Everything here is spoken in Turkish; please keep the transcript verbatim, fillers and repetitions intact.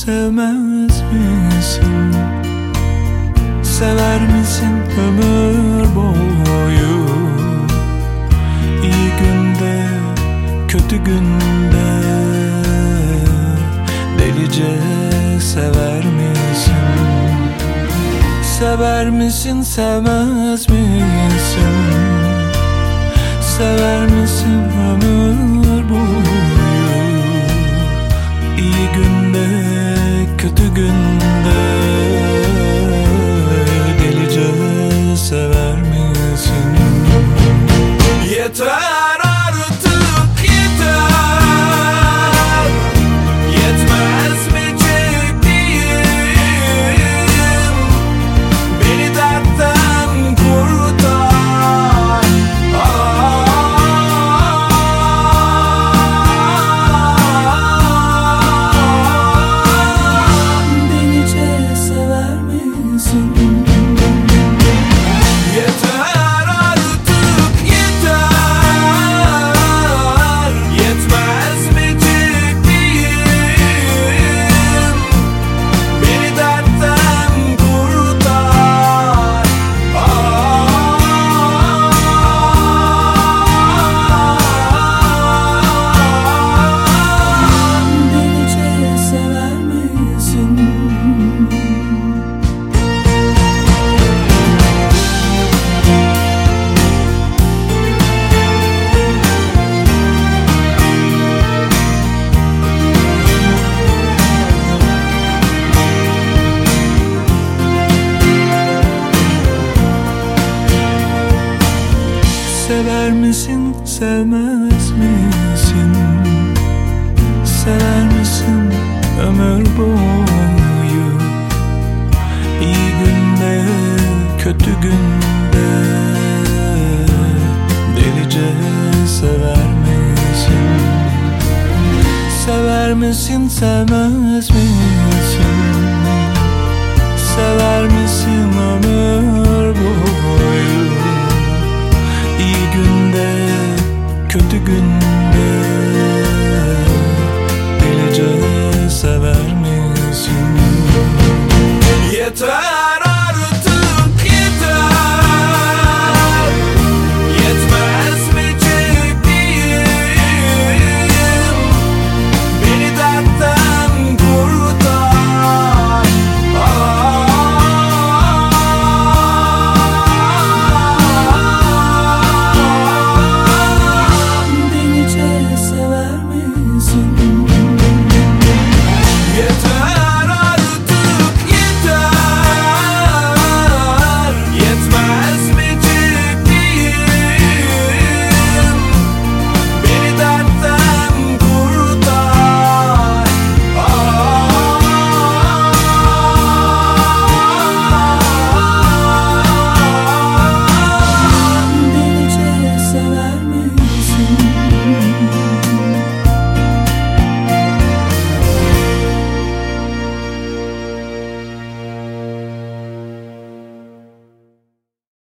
sevmez misin? Sever misin ömür boyu? İyi günde, kötü günde delice sever misin? Sever misin, sevmez misin? Sever misin ömür boyu? İyi günde, kötü günde delice sever misin? Yeter artık yeter. Yetmez mi çektiğim? Beni dertten kurtar. Delice sever misin? Yeter artık yeter. Yetmez mi çektiğim? Beni dertten kurtar. Delice sever misin? Sever misin, sevmez misin? Sever misin ömür boyu? İyi günde, kötü günde delice sever misin? Sever misin, sevmez misin? Sever misin ömür boyu? İyi günde, kötü günde